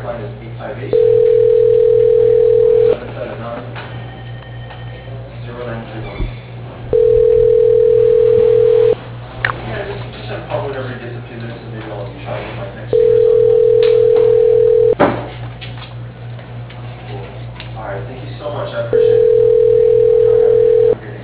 line is 858 779 0931. Yeah, just have Paul whenever he gets a few minutes, and maybe I'll try with my next speakers on. Cool. All right, thank you so much. I appreciate it. Have a great day.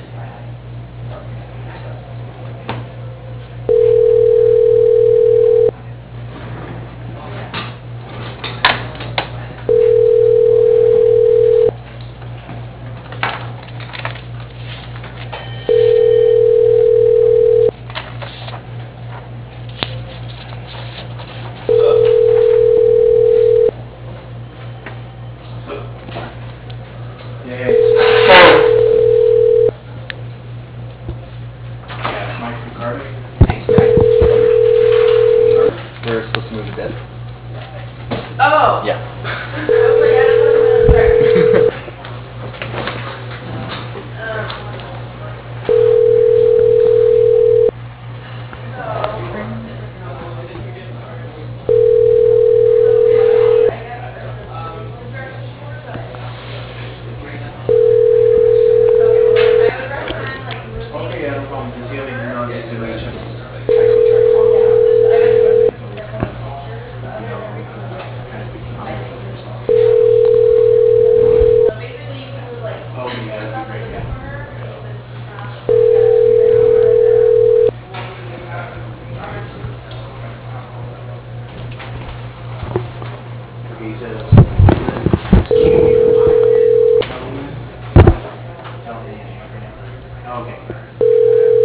We're supposed to move the desk. Oh! Yeah. I was like, I don't know what's gonna start. Okay, yeah, no problem. Does he have any non-situation? Oh, yeah, that'd be great, yeah. Okay, he said, okay.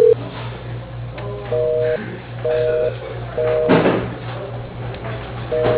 I said that twice.